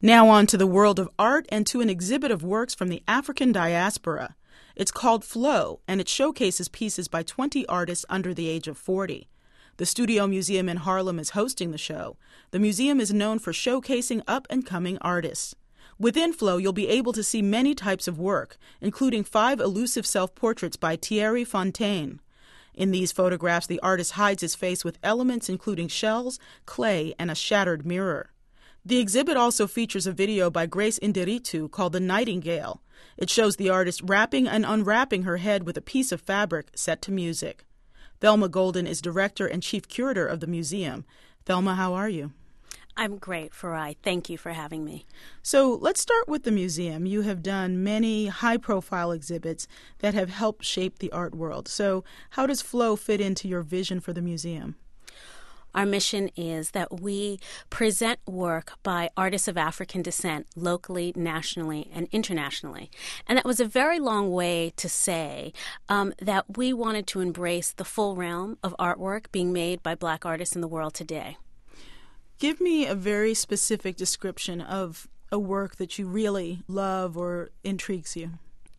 Now on to the world of art and to an exhibit of works from the African diaspora. It's called Flow, and it showcases pieces by 20 artists under the age of 40. The Studio Museum in Harlem is hosting the show. The museum is known for showcasing up-and-coming artists. Within Flow, you'll be able to see many types of work, including 5 elusive self-portraits by Thierry Fontaine. In these photographs, the artist hides his face with elements including shells, clay, and a shattered mirror. The exhibit also features a video by Grace Indiritu called The Nightingale. It shows the artist wrapping and unwrapping her head with a piece of fabric set to music. Thelma Golden is director and chief curator of the museum. Thelma, how are you? I'm great, Farai. Thank you for having me. So let's start with the museum. You have done many high-profile exhibits that have helped shape the art world. So how does Flow fit into your vision for the museum? Our mission is that we present work by artists of African descent locally, nationally, and internationally. And that was a very long way to say that we wanted to embrace the full realm of artwork being made by Black artists in the world today. Give me a very specific description of a work that you really love or intrigues you.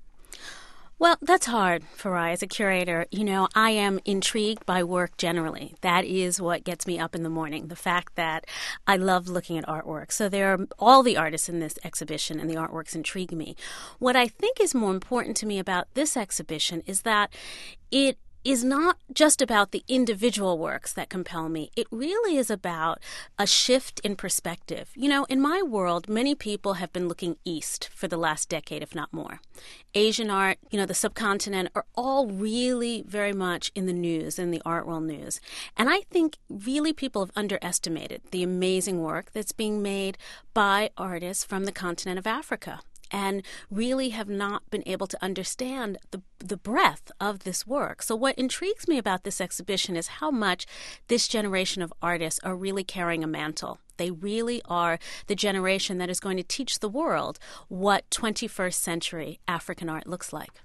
Well, that's hard, Farai, as a curator. You know, I am intrigued by work generally. That is what gets me up in the morning, the fact that I love looking at artwork. So there are all the artists in this exhibition, and the artworks intrigue me. What I think is more important to me about this exhibition is that it is not just about the individual works that compel me. It really is about a shift in perspective. You know, in my world, many people have been looking east for the last decade, if not more. Asian art, you know, the subcontinent are all really very much in the news, in the art world news. And I think really people have underestimated the amazing work that's being made by artists from the continent of Africa, and really have not been able to understand the breadth of this work. So what intrigues me about this exhibition is how much this generation of artists are really carrying a mantle. They really are the generation that is going to teach the world what 21st century African art looks like.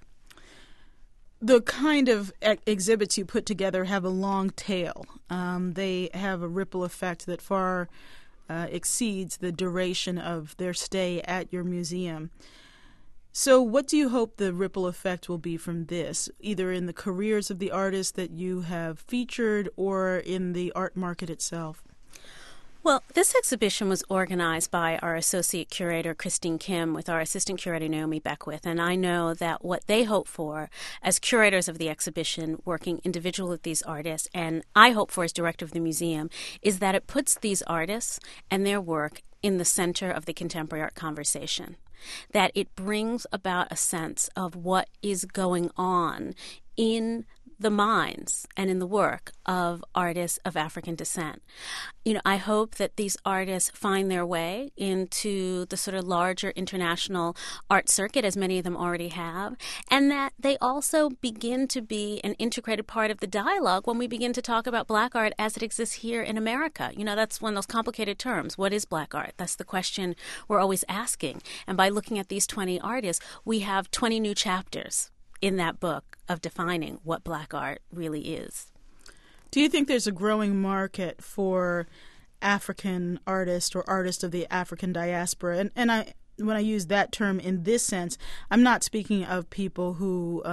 The kind of exhibits you put together have a long tail. They have a ripple effect that far exceeds the duration of their stay at your museum. So what do you hope the ripple effect will be from this, either in the careers of the artists that you have featured or in the art market itself? Well, this exhibition was organized by our associate curator, Christine Kim, with our assistant curator, Naomi Beckwith. And I know that what they hope for as curators of the exhibition, working individually with these artists, and I hope for as director of the museum, is that it puts these artists and their work in the center of the contemporary art conversation. That it brings about a sense of what is going on in the minds and in the work of artists of African descent. You know, I hope that these artists find their way into the sort of larger international art circuit, as many of them already have, and that they also begin to be an integrated part of the dialogue when we begin to talk about Black art as it exists here in America. You know, that's one of those complicated terms. What is Black art? That's the question we're always asking. And by looking at these 20 artists, we have 20 new chapters in that book of defining what Black art really is. Do you think there's a growing market for African artists or artists of the African diaspora? And when I use that term in this sense, I'm not speaking of people who,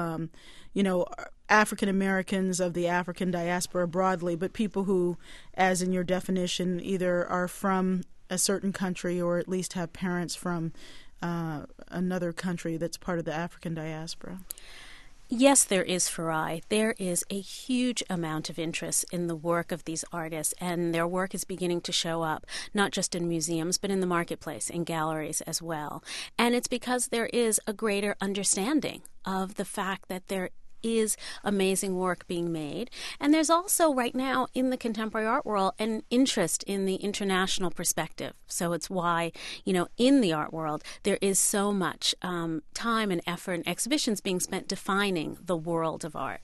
African Americans of the African diaspora broadly, but people who, as in your definition, either are from a certain country or at least have parents from another country that's part of the African diaspora. Yes, there is, Farai. There is a huge amount of interest in the work of these artists, and their work is beginning to show up, not just in museums, but in the marketplace, in galleries as well. And it's because there is a greater understanding of the fact that there is amazing work being made. And there's also right now in the contemporary art world an interest in the international perspective. So it's why, you know, in the art world there is so much time and effort and exhibitions being spent defining the world of art.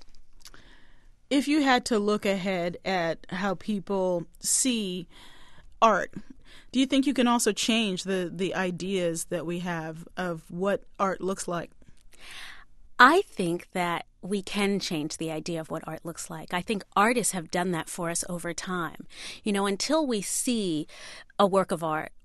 If you had to look ahead at how people see art, do you think you can also change the ideas that we have of what art looks like? I think that we can change the idea of what art looks like. I think artists have done that for us over time. You know, until we see a work of art,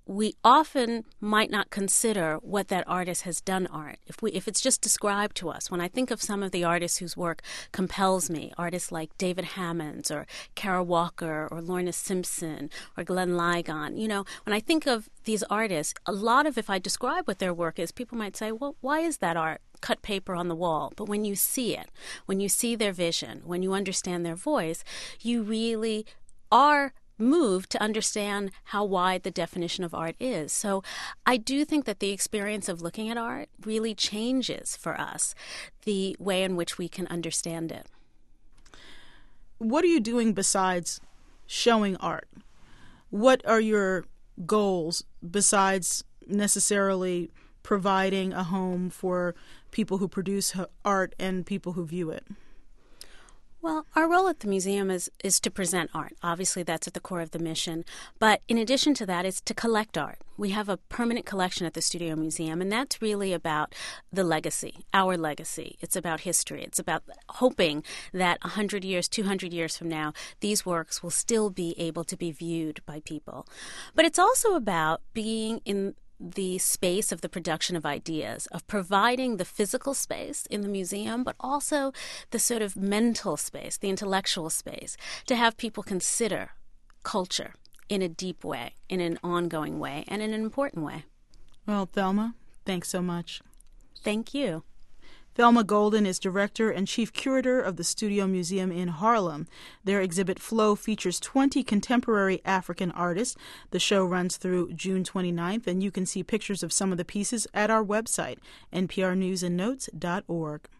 we often might not consider what that artist has done art. If it's just described to us. When I think of some of the artists whose work compels me, artists like David Hammonds or Kara Walker or Lorna Simpson or Glenn Ligon, when I think of these artists, a lot of, if I describe what their work is, people might say, well, why is that art? Cut paper on the wall. But when you see it, when you see their vision, when you understand their voice, you really are moved to understand how wide the definition of art is. So I do think that the experience of looking at art really changes for us the way in which we can understand it. What are you doing besides showing art? What are your goals besides necessarily providing a home for people who produce art and people who view it? Well, our role at the museum is to present art. Obviously, that's at the core of the mission. But in addition to that, it's to collect art. We have a permanent collection at the Studio Museum, and that's really about the legacy, our legacy. It's about history. It's about hoping that 100 years, 200 years from now, these works will still be able to be viewed by people. But it's also about being in the space of the production of ideas, of providing the physical space in the museum, but also the sort of mental space, the intellectual space, to have people consider culture in a deep way, in an ongoing way, and in an important way. Well, Thelma, thanks so much. Thank you. Thelma Golden is director and chief curator of the Studio Museum in Harlem. Their exhibit Flow features 20 contemporary African artists. The show runs through June 29th, and you can see pictures of some of the pieces at our website, nprnewsandnotes.org.